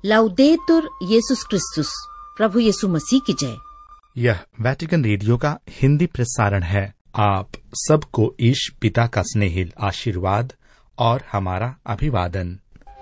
लाउदेतुर येसुस क्रिस्तुस, प्रभु यीशु मसीह की जय। यह वेटिकन रेडियो का हिंदी प्रसारण है। आप सबको ईश पिता का स्नेहिल आशीर्वाद और हमारा अभिवादन।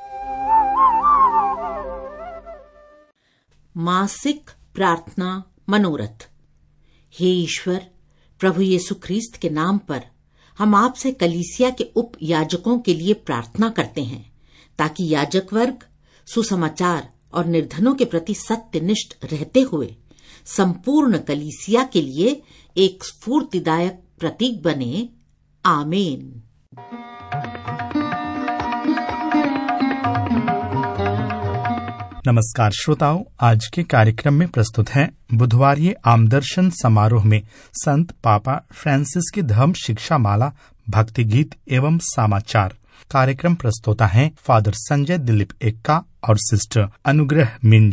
मासिक प्रार्थना मनोरथ। हे ईश्वर, प्रभु यीशु ख्रीस्त के नाम पर हम आपसे कलीसिया के उप याजकों के लिए प्रार्थना करते हैं, ताकि याजक वर्ग सुसमाचार और निर्धनों के प्रति सत्यनिष्ठ रहते हुए संपूर्ण कलीसिया के लिए एक स्फूर्तिदायक प्रतीक बने। आमीन। नमस्कार श्रोताओं, आज के कार्यक्रम में प्रस्तुत है बुधवारीय आमदर्शन समारोह में संत पापा फ्रांसिस की धर्म शिक्षा माला, भक्ति गीत एवं समाचार। कार्यक्रम प्रस्तोता हैं फादर संजय दिलीप एक्का और सिस्टर अनुग्रह मिंज।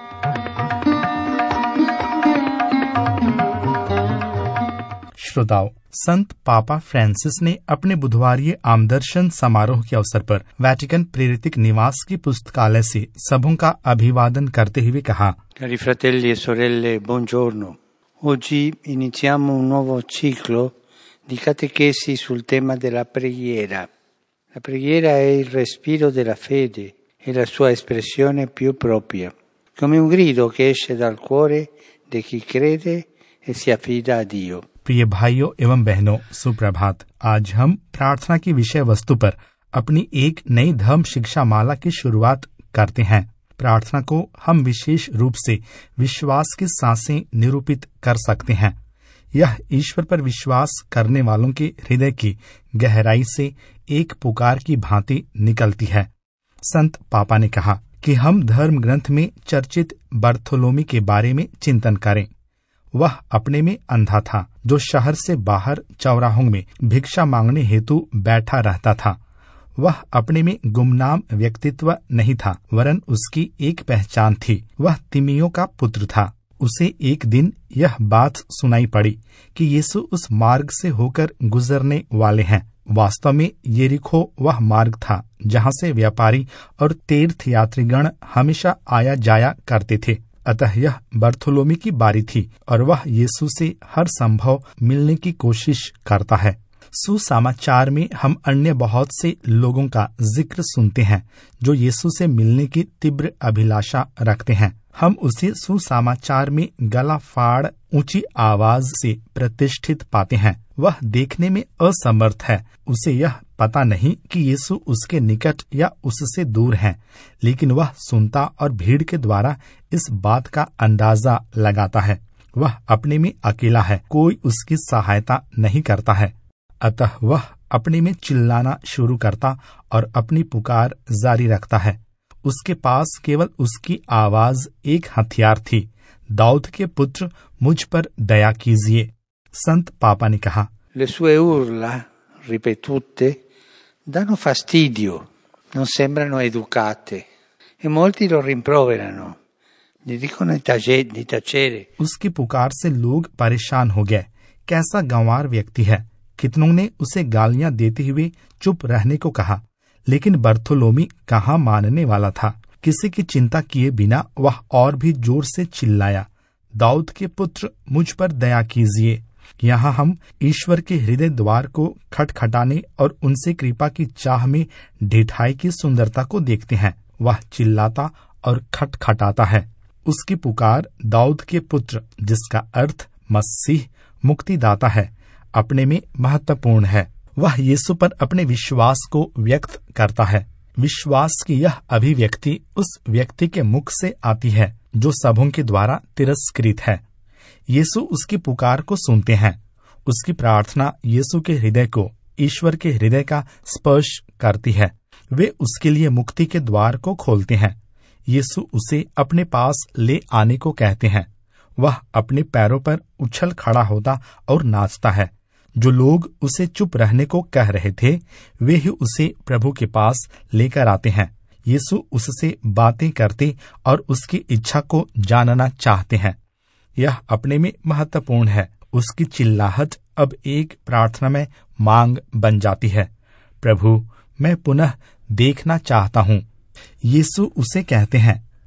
श्रोताओं, संत पापा फ्रांसिस ने अपने बुधवारीय आमदर्शन समारोह के अवसर पर वेटिकन प्रेरित निवास की पुस्तकालय से सबों का अभिवादन करते हुए कहा: Cari fratelli e sorelle, buongiorno. Oggi iniziamo un nuovo ciclo di catechesi sul tema della preghiera. La preghiera è il respiro della fede e la sua espressione più propria, come un grido che esce dal cuore di chi crede e si affida a Dio. प्रिय भाइयों एवं बहनों, सुप्रभात। आज हम प्रार्थना की विषय वस्तु पर अपनी एक नई धर्म शिक्षा माला की शुरुआत करते हैं। प्रार्थना को हम विशेष रूप से विश्वास की सांसें निरूपित कर सकते हैं। यह ईश्वर पर विश्वास करने वालों के हृदय की गहराई से एक पुकार की भांति निकलती है। संत पापा ने कहा कि हम धर्म ग्रंथ में चर्चित बर्थोलोमी के बारे में चिंतन करें। वह अपने में अंधा था, जो शहर से बाहर चौराहों में भिक्षा मांगने हेतु बैठा रहता था। वह अपने में गुमनाम व्यक्तित्व नहीं था, वरन उसकी एक पहचान थी। वह तिमियों का पुत्र था। उसे एक दिन यह बात सुनाई पड़ी कि यीशु उस मार्ग से होकर गुजरने वाले हैं। वास्तव में यरीहो वह मार्ग था जहाँ से व्यापारी और तीर्थयात्रीगण हमेशा आया जाया करते थे। अतः यह बर्थोलोमी की बारी थी और वह यीशु से हर संभव मिलने की कोशिश करता है। सुसमाचार में हम अन्य बहुत से लोगों का जिक्र सुनते हैं जो यीशु से मिलने की तीव्र अभिलाषा रखते हैं। हम उसे सुसमाचार में गला फाड़ ऊंची आवाज से प्रतिष्ठित पाते हैं। वह देखने में असमर्थ है। उसे यह पता नहीं कि यीशु उसके निकट या उससे दूर है, लेकिन वह सुनता और भीड़ के द्वारा इस बात का अंदाजा लगाता है। वह अपने में अकेला है, कोई उसकी सहायता नहीं करता है। अतः वह अपने में चिल्लाना शुरू करता और अपनी पुकार जारी रखता है। उसके पास केवल उसकी आवाज एक हथियार थी। दाऊद के पुत्र, मुझ पर दया कीजिए। संत पापा ने कहा, Le sue urla ripetute danno fastidio, non sembrano educate e molti lo rimproverano, gli dicono di tacere. उसकी पुकार से लोग परेशान हो गए। कैसा गंवार व्यक्ति है। कितनों ने उसे गालियां देते हुए चुप रहने को कहा, लेकिन बर्थोलोमी कहाँ मानने वाला था। किसी की चिंता किए बिना वह और भी जोर से चिल्लाया, दाऊद के पुत्र, मुझ पर दया कीजिए। यहाँ हम ईश्वर के हृदय द्वार को खटखटाने और उनसे कृपा की चाह में ढिठाई की सुंदरता को देखते हैं। वह चिल्लाता और खटखटाता है। उसकी पुकार दाऊद के पुत्र, जिसका अर्थ मसीह मुक्तिदाता है, अपने में महत्वपूर्ण है। वह यीशु पर अपने विश्वास को व्यक्त करता है। विश्वास की यह अभिव्यक्ति उस व्यक्ति के मुख से आती है जो सबों के द्वारा तिरस्कृत है। यीशु उसकी पुकार को सुनते हैं। उसकी प्रार्थना यीशु के हृदय को ईश्वर के हृदय का स्पर्श करती है। वे उसके लिए मुक्ति के द्वार को खोलते हैं। यीशु उसे अपने पास ले आने को कहते हैं। वह अपने पैरों पर उछल खड़ा होता और नाचता है। जो लोग उसे चुप रहने को कह रहे थे, वे ही उसे प्रभु के पास लेकर आते हैं। यीशु उससे बातें करते और उसकी इच्छा को जानना चाहते हैं। यह अपने में महत्वपूर्ण है। उसकी चिल्लाहट अब एक प्रार्थना में मांग बन जाती है, प्रभु मैं पुनः देखना चाहता हूँ। यीशु उसे कहते हैं,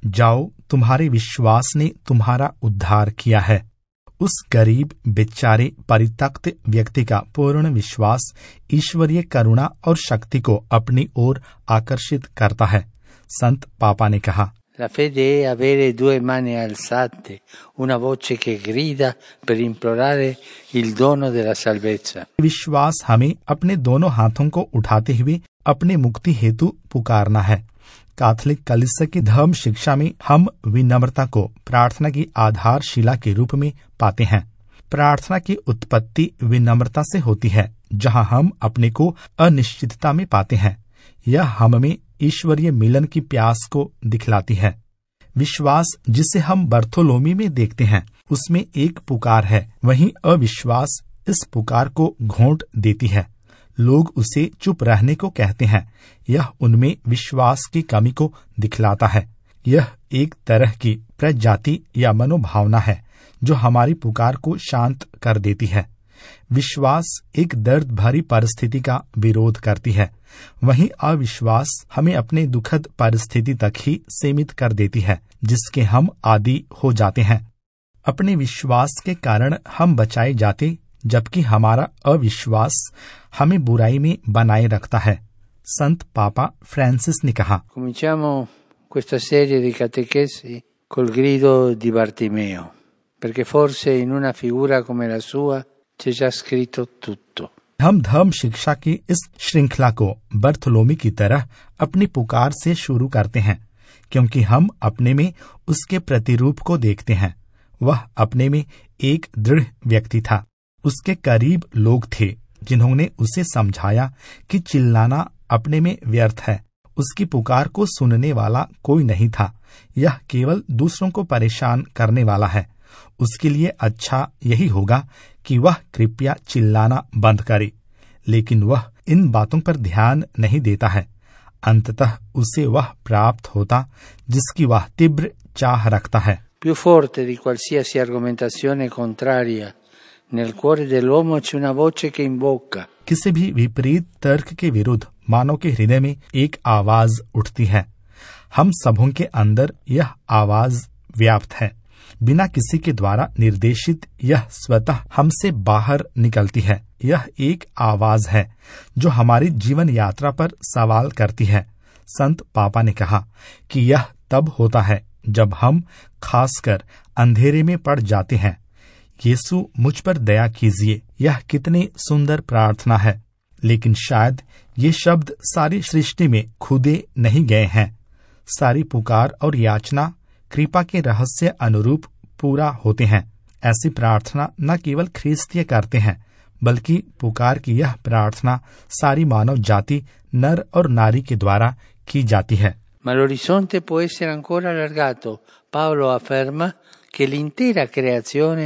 जाओ, तुम्हारे विश्वास ने तुम्हारा उद्धार किया है। उस गरीब बेचारे परित्यक्त व्यक्ति का पूर्ण विश्वास ईश्वरीय करुणा और शक्ति को अपनी ओर आकर्षित करता है। संत पापा ने कहा, La fede è avere due mani alzate, una voce che grida per implorare il dono della salvezza. विश्वास हमें अपने दोनों हाथों को उठाते हुए अपने मुक्ति हेतु पुकारना है। कैथोलिक कलीसिया की धर्म शिक्षा में हम विनम्रता को प्रार्थना की आधारशिला के रूप में पाते हैं। प्रार्थना की उत्पत्ति विनम्रता से होती है, जहां हम अपने को अनिश्चितता में पाते हैं। यह हम में ईश्वरीय मिलन की प्यास को दिखलाती है। विश्वास जिसे हम बर्थोलोमी में देखते हैं, उसमें एक पुकार है, वहीं अविश्वास इस पुकार को घोंट देती है। लोग उसे चुप रहने को कहते हैं। यह उनमें विश्वास की कमी को दिखलाता है। यह एक तरह की प्रजाति या मनोभावना है जो हमारी पुकार को शांत कर देती है। विश्वास एक दर्द भरी परिस्थिति का विरोध करती है, वहीं अविश्वास हमें अपने दुखद परिस्थिति तक ही सीमित कर देती है, जिसके हम आदी हो जाते हैं। अपने विश्वास के कारण हम बचाए जाते, जबकि हमारा अविश्वास हमें बुराई में बनाए रखता है। संत पापा फ्रांसिस ने कहा, Cominciamo questa serie di catechesi col grido di Bartimeo, perché forse in una figura come la sua c'è già scritto tutto. हम धर्म शिक्षा की इस श्रृंखला को बर्थोलोमी की तरह अपनी पुकार से शुरू करते हैं, क्योंकि हम अपने में उसके प्रतिरूप को देखते हैं। वह अपने में एक दृढ़ व्यक्ति था। उसके करीब लोग थे जिन्होंने उसे समझाया कि चिल्लाना अपने में व्यर्थ है। उसकी पुकार को सुनने वाला कोई नहीं था। यह केवल दूसरों को परेशान करने वाला है। उसके लिए अच्छा यही होगा कि वह कृपया चिल्लाना बंद करे, लेकिन वह इन बातों पर ध्यान नहीं देता है। अंततः उसे वह प्राप्त होता जिसकी वह तीव्र चाह रखता है। Più forte di qualsiasi argomentazione contraria, nel cuore dell'uomo c'è una voce che imbocca. किसी भी विपरीत तर्क के विरुद्ध मानव के हृदय में एक आवाज उठती है। हम सबों के अंदर यह आवाज व्याप्त है। बिना किसी के द्वारा निर्देशित यह स्वतः हमसे बाहर निकलती है। यह एक आवाज है जो हमारी जीवन यात्रा पर सवाल करती है। संत पापा ने कहा कि यह तब होता है जब हम खासकर अंधेरे में पड़ जाते हैं। यीशु मुझ पर दया कीजिए। यह कितनी सुंदर प्रार्थना है, लेकिन शायद ये शब्द सारी सृष्टि में खुदे नहीं गए हैं। सारी पुकार और याचना कृपा के रहस्य अनुरूप पूरा होते हैं। ऐसी प्रार्थना न केवल ख्रीस्तीय करते हैं, बल्कि पुकार की यह प्रार्थना सारी मानव जाति नर और नारी के द्वारा की जाती है। Ma l'orizzonte può essere ancora allargato. Paolo afferma che l'intera creazione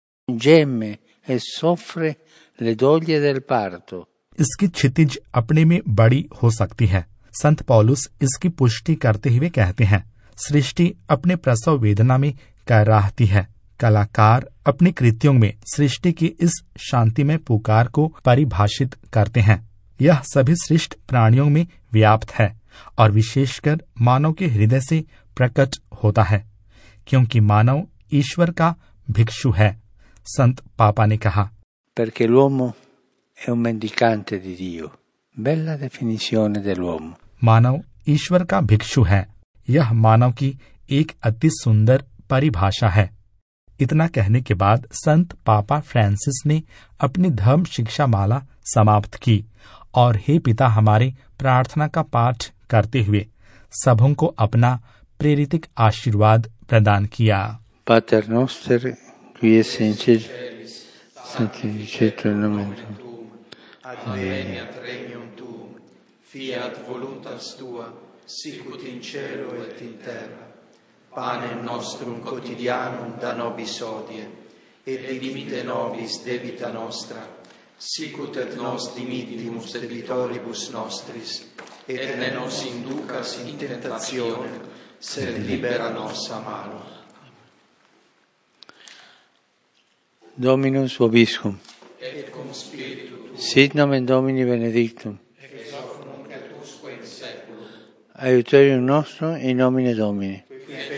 gemme e soffre le doglie del parto. इसकी क्षितिज अपने में बड़ी हो सकती है। संत पौलुस इसकी पुष्टि करते हुए कहते हैं, सृष्टि अपने प्रसव वेदना में कराहती है। कलाकार अपने कृत्यों में सृष्टि की इस शांतिमय पुकार को परिभाषित करते हैं। यह सभी सृष्ट प्राणियों में व्याप्त है और विशेषकर मानव के हृदय से प्रकट होता है, क्योंकि मानव ईश्वर का भिक्षु है। संत पापा ने कहा, Perché l'uomo è un mendicante di Dio. Bella definizione dell'uomo. मानव ईश्वर का भिक्षु है। यह मानव की एक अति सुंदर परिभाषा है। इतना कहने के बाद संत पापा फ्रांसिस ने अपनी धर्म शिक्षा माला समाप्त की और हे पिता हमारे प्रार्थना का पाठ करते हुए सबों को अपना प्रेरितिक आशीर्वाद प्रदान किया। Pater noster, qui es in cielo, sanctificetur nomen tuum, adveniat regnum tuum, fiat voluntas tua, sicut in cielo et in terra. Panem nostrum quotidianum da nobis hodie, et dimitte nobis debita nostra, sicut et nos dimittimus debitoribus nostris, et ne nos inducas in tentationem, sed libera nos a malo. Dominus vobiscum. Et cum spiritu tuo. Sit nomen Domini benedictum. Ex hoc nunc et usque in saeculum. Aiuterium nostrum in nomine Domini. Qui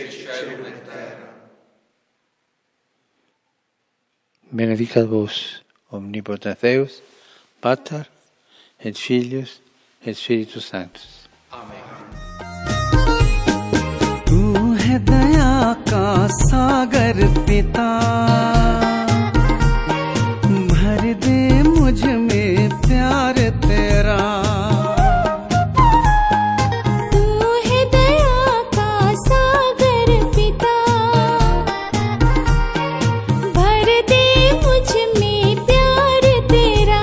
benedicat vos omnipotens Deus, Pater et Filius et Spiritus Sanctus. तू है दया का सागर पिता, भर दे मुझ में प्यार तेरा। तू है दया का सागर पिता, भर दे मुझ में प्यार तेरा।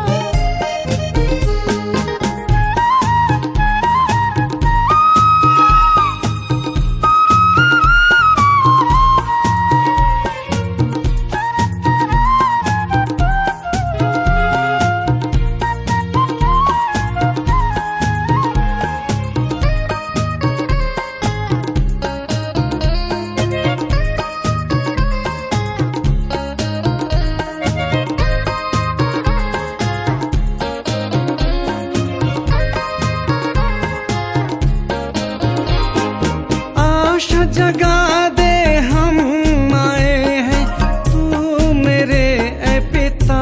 आशा जगा दे हम आए हैं, तू मेरे ऐ पिता।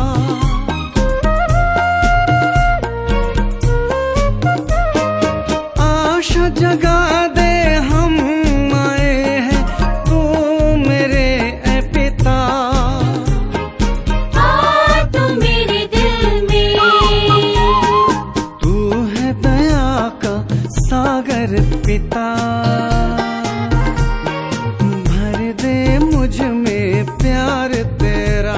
आशा जगा दे हम आए हैं, तू मेरे ऐ पिता। आ तू मेरे दिल में, तू है दया का सागर पिता, भर दे मुझ में प्यार तेरा।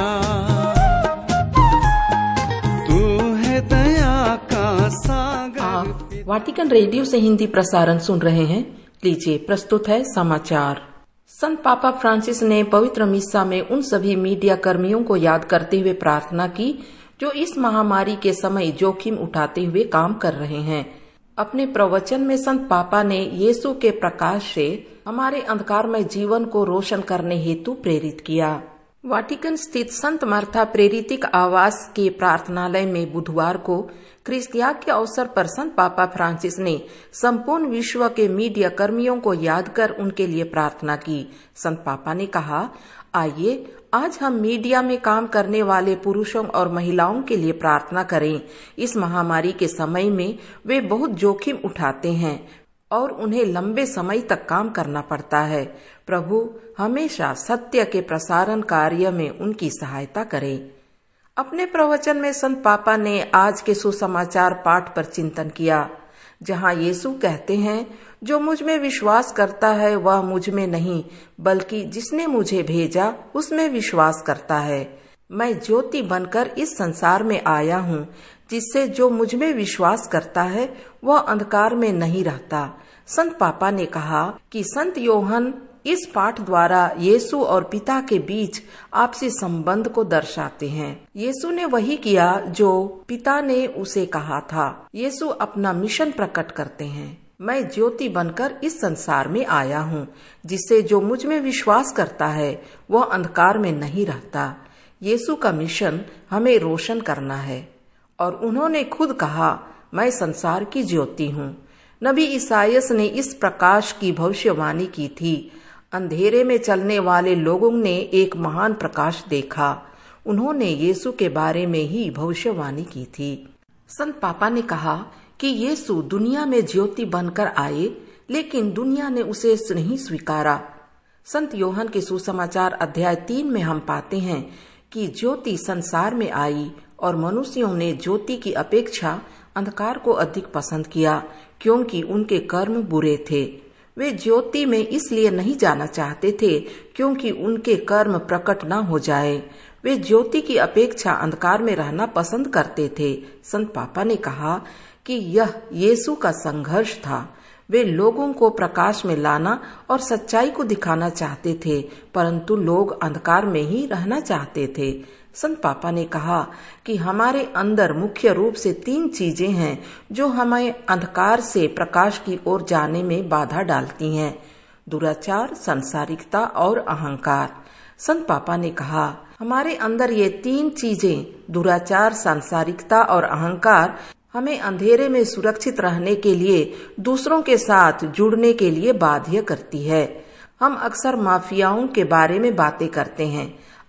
तू है दया का सागर आप वाटिकन रेडियो से हिंदी प्रसारण सुन रहे हैं। लीजिए प्रस्तुत है समाचार। संत पापा फ्रांसिस ने पवित्र मिस्सा में उन सभी मीडिया कर्मियों को याद करते हुए प्रार्थना की जो इस महामारी के समय जोखिम उठाते हुए काम कर रहे हैं। अपने प्रवचन में संत पापा ने यीशु के प्रकाश से हमारे अंधकारमय जीवन को रोशन करने हेतु प्रेरित किया। वाटिकन स्थित संत मार्था प्रेरितिक आवास के प्रार्थनालय में बुधवार को क्रिस्तियाग के अवसर पर संत पापा फ्रांसिस ने संपूर्ण विश्व के मीडिया कर्मियों को याद कर उनके लिए प्रार्थना की। संत पापा ने कहा, आइए आज हम मीडिया में काम करने वाले पुरुषों और महिलाओं के लिए प्रार्थना करें। इस महामारी के समय में वे बहुत जोखिम उठाते हैं और उन्हें लंबे समय तक काम करना पड़ता है। प्रभु हमेशा सत्य के प्रसारण कार्य में उनकी सहायता करे। अपने प्रवचन में संत पापा ने आज के सुसमाचार पाठ पर चिंतन किया, जहां यीशु कहते हैं, जो मुझ में विश्वास करता है वह मुझ में नहीं बल्कि जिसने मुझे भेजा उसमें विश्वास करता है। मैं ज्योति बनकर इस संसार में आया हूँ, जिससे जो मुझ में विश्वास करता है वह अंधकार में नहीं रहता। संत पापा ने कहा कि संत योहन इस पाठ द्वारा यीशु और पिता के बीच आपसी संबंध को दर्शाते हैं। यीशु ने वही किया जो पिता ने उसे कहा था। यीशु अपना मिशन प्रकट करते हैं, मैं ज्योति बनकर इस संसार में आया हूँ, जिससे जो मुझ में विश्वास करता है वह अंधकार में नहीं रहता। यीशु का मिशन हमें रोशन करना है और उन्होंने खुद कहा, मैं संसार की ज्योति हूँ। नबी ईसायास ने इस प्रकाश की भविष्यवाणी की थी। अंधेरे में चलने वाले लोगों ने एक महान प्रकाश देखा। उन्होंने यीशु के बारे में ही भविष्यवाणी की थी। संत पापा ने कहा कि यीशु दुनिया में ज्योति बनकर आए, लेकिन दुनिया ने उसे नहीं स्वीकारा। संत योहन के सुसमाचार अध्याय 3 में हम पाते हैं कि ज्योति संसार में आई और मनुष्यों ने ज्योति की अपेक्षा अंधकार को अधिक पसंद किया, क्योंकि उनके कर्म बुरे थे। वे ज्योति में इसलिए नहीं जाना चाहते थे क्योंकि उनके कर्म प्रकट न हो जाए। वे ज्योति की अपेक्षा अंधकार में रहना पसंद करते थे। संत पापा ने कहा कि यह यीशु का संघर्ष था। वे लोगों को प्रकाश में लाना और सच्चाई को दिखाना चाहते थे, परंतु लोग अंधकार में ही रहना चाहते थे। संत पापा ने कहा कि हमारे अंदर मुख्य रूप से 3 चीजें हैं जो हमें अंधकार से प्रकाश की ओर जाने में बाधा डालती हैं: दुराचार, सांसारिकता और अहंकार। संत पापा ने कहा, हमारे अंदर ये 3 चीजें, दुराचार, सांसारिकता और अहंकार, हमें अंधेरे में सुरक्षित रहने के लिए दूसरों के साथ जुड़ने के लिए बाध्य करती है। हम अक्सर माफियाओं के बारे में बातें करते हैं।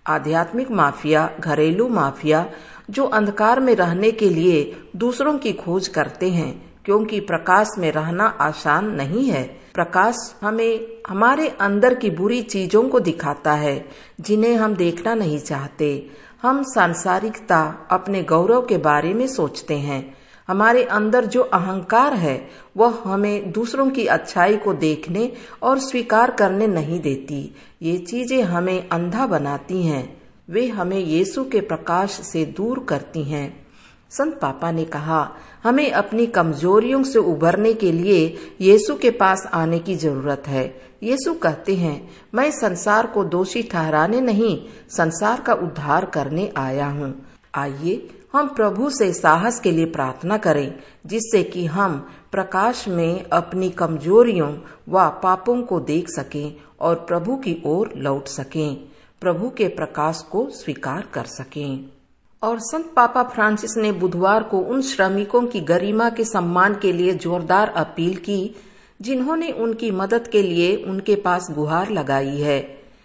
आध्यात्मिक माफिया, घरेलू माफिया जो अंधकार में रहने के लिए दूसरों की खोज करते हैं, क्योंकि प्रकाश में रहना आसान नहीं है। प्रकाश हमें हमारे अंदर की बुरी चीजों को दिखाता है जिन्हें हम देखना नहीं चाहते। हम सांसारिकता, अपने गौरव के बारे में सोचते हैं। हमारे अंदर जो अहंकार है वह हमें दूसरों की अच्छाई को देखने और स्वीकार करने नहीं देती। ये चीजें हमें अंधा बनाती हैं। वे हमें यीशु के प्रकाश से दूर करती हैं। संत पापा ने कहा, हमें अपनी कमजोरियों से उभरने के लिए यीशु के पास आने की जरूरत है। यीशु कहते हैं, मैं संसार को दोषी ठहराने नहीं, संसार का उद्धार करने आया हूँ। आइए हम प्रभु से साहस के लिए प्रार्थना करें, जिससे कि हम प्रकाश में अपनी कमजोरियों व पापों को देख सकें और प्रभु की ओर लौट सकें, प्रभु के प्रकाश को स्वीकार कर सकें। और संत पापा फ्रांसिस ने बुधवार को उन श्रमिकों की गरिमा के सम्मान के लिए जोरदार अपील की जिन्होंने उनकी मदद के लिए उनके पास गुहार लगाई है।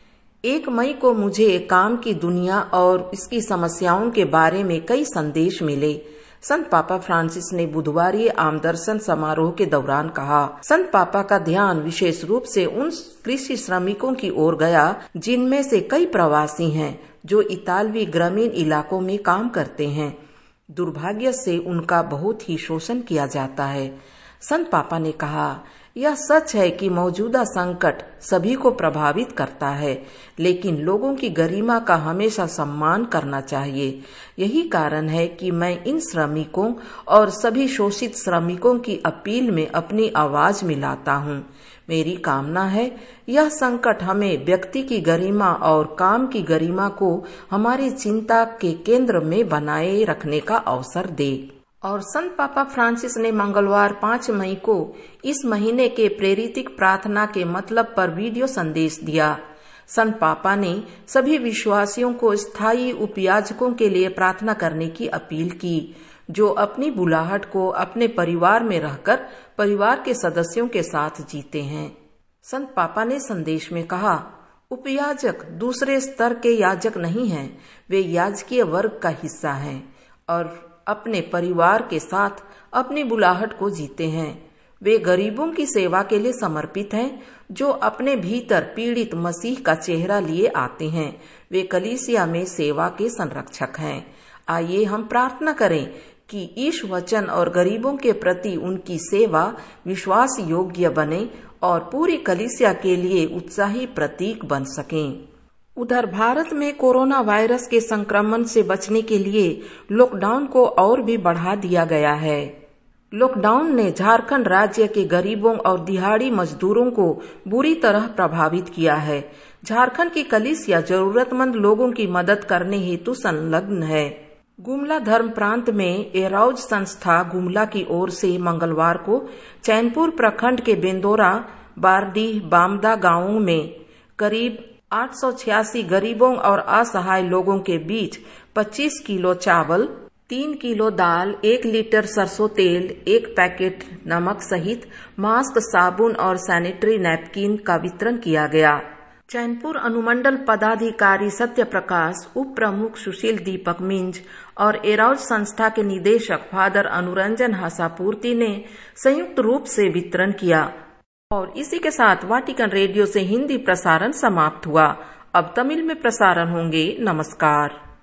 1 मई को मुझे काम की दुनिया और इसकी समस्याओं के बारे में कई संदेश मिले। संत पापा फ्रांसिस ने बुधवारी आमदर्शन समारोह के दौरान कहा, संत पापा का ध्यान विशेष रूप से उन कृषि श्रमिकों की ओर गया जिनमें से कई प्रवासी हैं जो इतालवी ग्रामीण इलाकों में काम करते हैं। दुर्भाग्य से उनका बहुत ही शोषण किया जाता है। संत पापा ने कहा, यह सच है कि मौजूदा संकट सभी को प्रभावित करता है, लेकिन लोगों की गरिमा का हमेशा सम्मान करना चाहिए। यही कारण है कि मैं इन श्रमिकों और सभी शोषित श्रमिकों की अपील में अपनी आवाज मिलाता हूँ। मेरी कामना है यह संकट हमें व्यक्ति की गरिमा और काम की गरिमा को हमारी चिंता के केंद्र में बनाए रखने का अवसर दे। और संत पापा फ्रांसिस ने मंगलवार 5 मई को इस महीने के प्रेरितिक प्रार्थना के मतलब पर वीडियो संदेश दिया। संत पापा ने सभी विश्वासियों को स्थायी उपयाजकों के लिए प्रार्थना करने की अपील की, जो अपनी बुलाहट को अपने परिवार में रहकर परिवार के सदस्यों के साथ जीते हैं। संत पापा ने संदेश में कहा, उपयाजक दूसरे स्तर के याजक नहीं हैं, वे याजकीय वर्ग का हिस्सा हैं और अपने परिवार के साथ अपनी बुलाहट को जीते हैं। वे गरीबों की सेवा के लिए समर्पित हैं, जो अपने भीतर पीड़ित मसीह का चेहरा लिए आते हैं। वे कलीसिया में सेवा के संरक्षक हैं। आइए हम प्रार्थना करें कि ईश वचन और गरीबों के प्रति उनकी सेवा विश्वास योग्य बने और पूरी कलीसिया के लिए उत्साही प्रतीक बन सकें। उधर भारत में कोरोना वायरस के संक्रमण से बचने के लिए लॉकडाउन को और भी बढ़ा दिया गया है। लॉकडाउन ने झारखंड राज्य के गरीबों और दिहाड़ी मजदूरों को बुरी तरह प्रभावित किया है। झारखंड की कलीसिया जरूरतमंद लोगों की मदद करने हेतु संलग्न है। गुमला धर्म प्रांत में एराउज संस्था गुमला की ओर से मंगलवार को चैनपुर प्रखंड के बेंदोरा, बारडीह, बामदा गांवों में करीब 886 गरीबों और असहाय लोगों के बीच 25 किलो चावल, 3 किलो दाल, 1 लीटर सरसों तेल, 1 पैकेट नमक सहित मास्क, साबुन और सैनिटरी नैपकिन का वितरण किया गया। चैनपुर अनुमंडल पदाधिकारी सत्य प्रकाश, उप प्रमुख सुशील दीपक मिंज और एराउज संस्था के निदेशक फादर अनुरंजन हसापूर्ति ने संयुक्त रूप से वितरण किया। और इसी के साथ वाटिकन रेडियो से हिंदी प्रसारण समाप्त हुआ। अब तमिल में प्रसारण होंगे। नमस्कार।